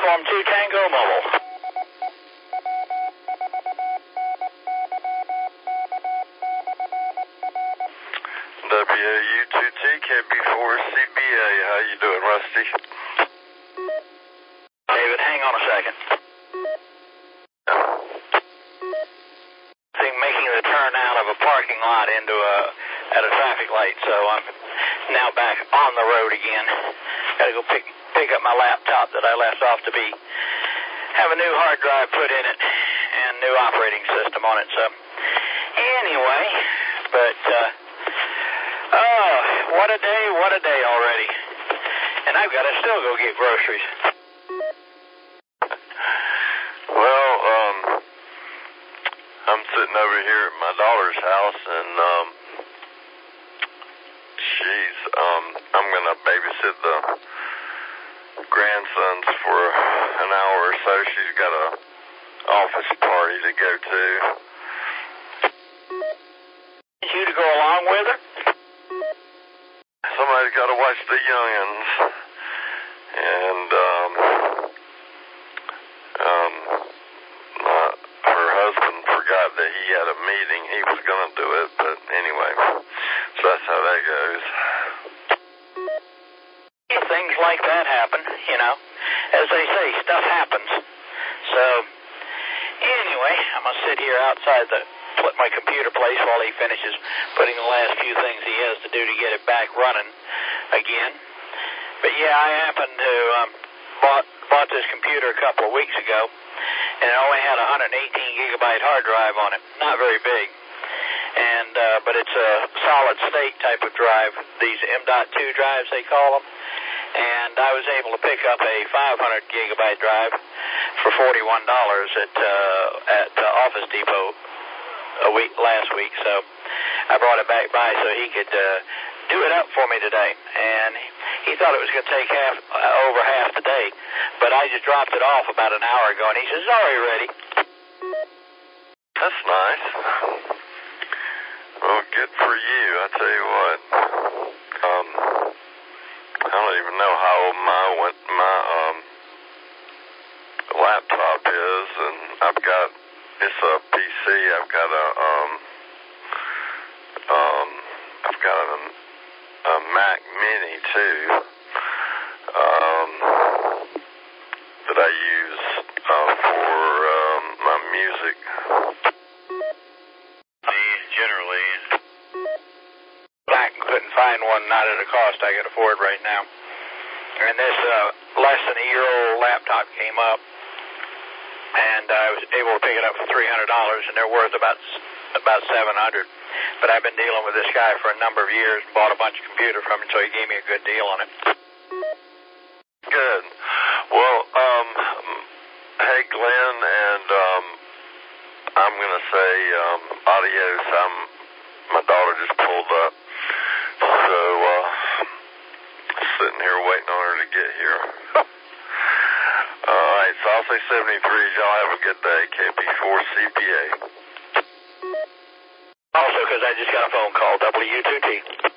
Uniform 2 Tango Mobile. WU2T KB4CBA. How you doing, Rusty? David, hang on a second. Making the turn out of a parking lot into at a traffic light, so I'm now back on the road again. Got to go pick up my laptop that I left off to have a new hard drive put in it and new operating system on it. So anyway, but what a day already, and I've got to still go get groceries. Well, I'm sitting over here at my daughter's house, and I'm gonna babysit the grandsons for an hour or so. She's got a office party to go to. Need you to go along with her? Somebody's got to watch the young'uns, and her husband forgot that he had a meeting. He was gonna do it, but anyway, so that's how that goes. Things like that happen, you know. As they say, stuff happens. So, anyway, I'm going to sit here outside my computer place while he finishes putting the last few things he has to do to get it back running again. But yeah, I happened to bought this computer a couple of weeks ago, and it only had a 118 gigabyte hard drive on it. Not very big. And but it's a solid state type of drive, these M.2 drives they call them. And I was able to pick up a 500 gigabyte drive for $41 at Office Depot last week. So I brought it back by so he could do it up for me today. And he thought it was going to take over half the day, but I just dropped it off about an hour ago, and he says, "Already ready." That's nice. Well, good for you. I tell you what. I don't even know how old my laptop is, and it's a PC. I've got a Mac Mini too, that I use for my music. Generally, I couldn't find one, not at a cost I could afford right now. And this less than a year-old laptop came up, and I was able to pick it up for $300, and they're worth about $700. But I've been dealing with this guy for a number of years and bought a bunch of computer from him, so he gave me a good deal on it. Good. Well, hey Glenn, and I'm gonna say adios. My daughter just pulled up, so sitting here waiting on her to get here. All right, so I'll say 73. Y'all have a good day. KB4CBA. Also, because I just got a phone call, W2T.